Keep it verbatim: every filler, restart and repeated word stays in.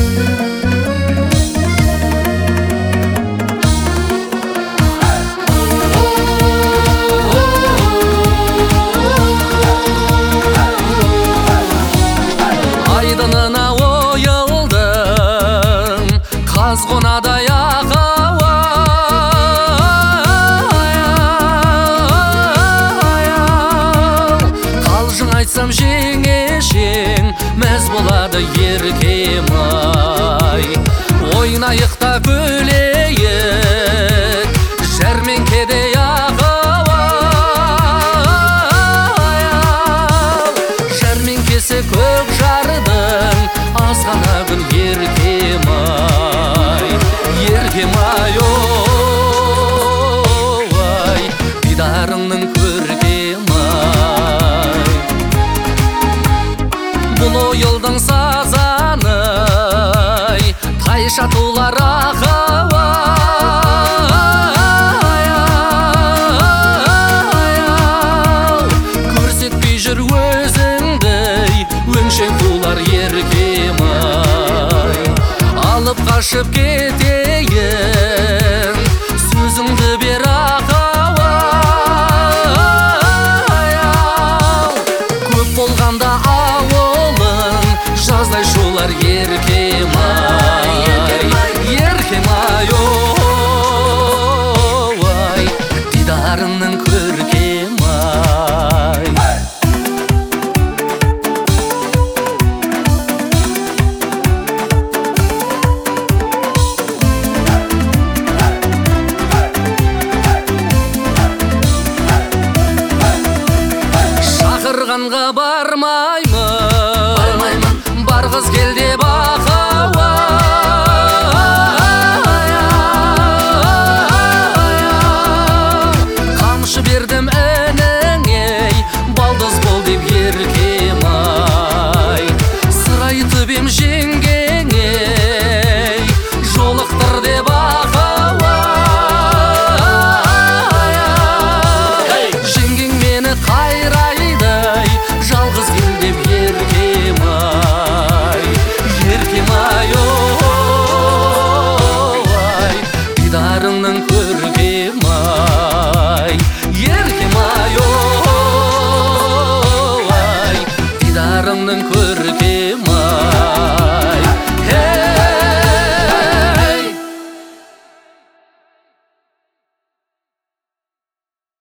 Айдынына ойылдым қазғынадай ақауы, қалжың айтсам жеңешең мәз болады еркем-ай. Ойнайық та күлейік жәрмеңкедей ақауы, жәрмеңкесі көк жардың азғана күн еркем-ай, еркем-ай, ой, дидарыңның көркем-ай. Бұл ойылдың сазаны-ай, тайша тулар ақауы, көрсетпей жүр өзіңдей өңшең тулар еркем-ай. Алып қашып кетейін сөзіңді бер ақауы, көп болғанда ауылың жаздай шулар еркем-ай, еркем-ай, ой, дидарыңның көркем-ай. Шақырғанға бармаймын, бар қыз кел деп ақауы, қамшы бердім ініңе балдыз бол деп еркем-ай. Сыр айтып ем жеңгеңе жолықтыр деп ақауы, жеңгең мені қайрайды жалғыз кел деп еркем-ай, еркем-ай, ой, дидарыңның көркем-ай, еркем-ай, ой, дидарыңның көркем-ай.